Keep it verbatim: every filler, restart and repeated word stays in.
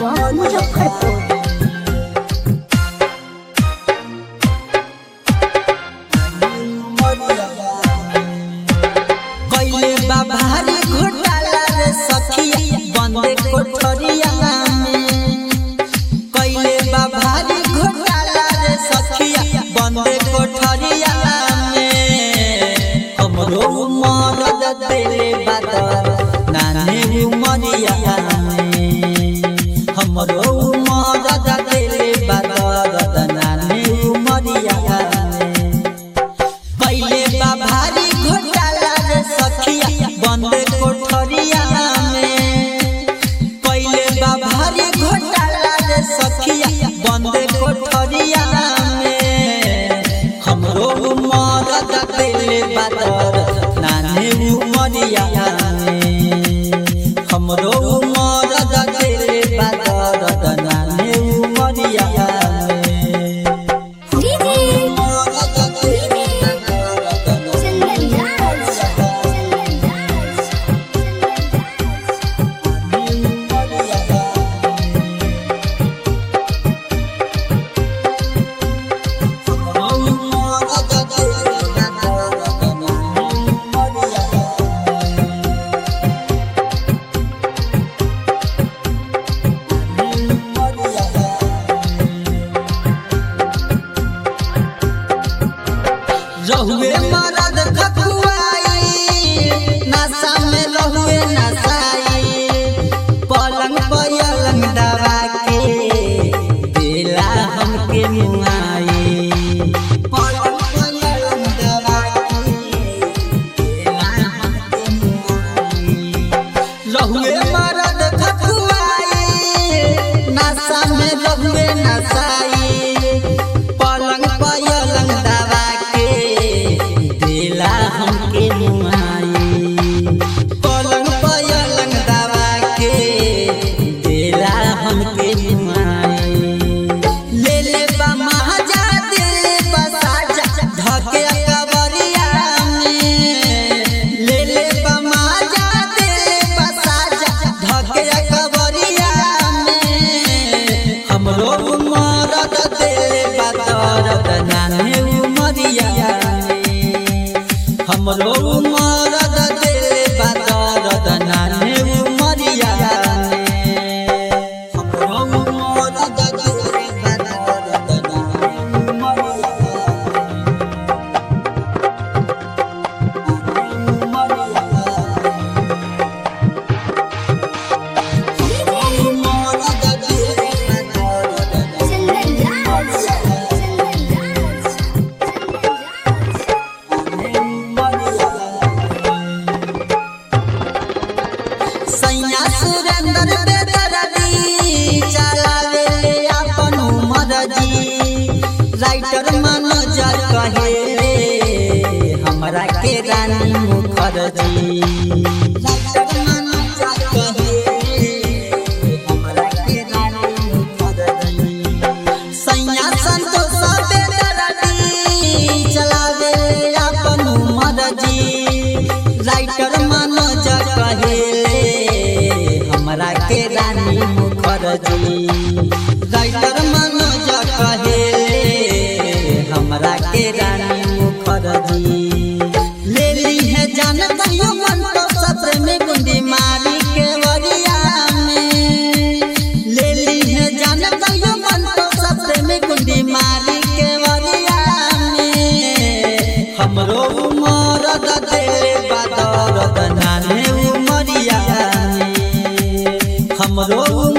चौक मुजफ्फरपुर। भारी घोटाला रे सखिया बंदे कोठरिया में, कैले बा भारी घोटाला रे सखिया बंदे कोठरिया में। हमरो मरद देले बादर नाने उमरिया में, हमरो मरद देले बादर नाने उमरिया में। कैले बा भारी घोटाला रे सखिया बंदे कोठरिया में, कैले बा भारी घोटाला रे सखिया बंदे कोठरिया में। हमरो मरद देले बादर नाने उमरिया में, हमरो मरद देले बादर नाने उमरिया में। रहुए मरद खकुआई नशा में रहुए नशाई, पलंग पलंग दबा के दिला हमके मुआई, पलंग पलंग दबा के दिला हमके मुआई। रहुए मरद खकुआई नशा में रहुए नशाई, पलंग पलंग दबा हमके मुआई, पलंग पलंग दबा के दिला हमके मुआई। ले ले बा महाजा दिल बसाजा धके कबरिया में, ले ले बा महाजा दिल बसाजा धके कबरिया में। हमरो मरद दिल बादर नाने उमरिया, हमरो मरद देले बादर नाने उमरिया में, हमरो मरद देले बादर नाने उमरिया सुरेंद्र बेदर्दी चलावे अपन मर्जी। राइटर मनोजर कहे हमरा के रानी मुखर्जी, राइटर मनोजर कहे हमरा के रानी मुखर्जी। सैया संतोष बेदर्दी चलावे अपन मर्जी। राइटर मनोजर कहे हमरा के रानी मुखर्जी, राइटर मनोजर कहे हमरा के रानी मुखर्जी। ले ली है जान कहियो मन तो सत्र में गुंडी मारी के वरिया में, ले ली है जान कहियो मन तो सत्र में गुंडी मारी के वरिया में। हमरो मरद देले बादर नाने उमरिया में, हमरो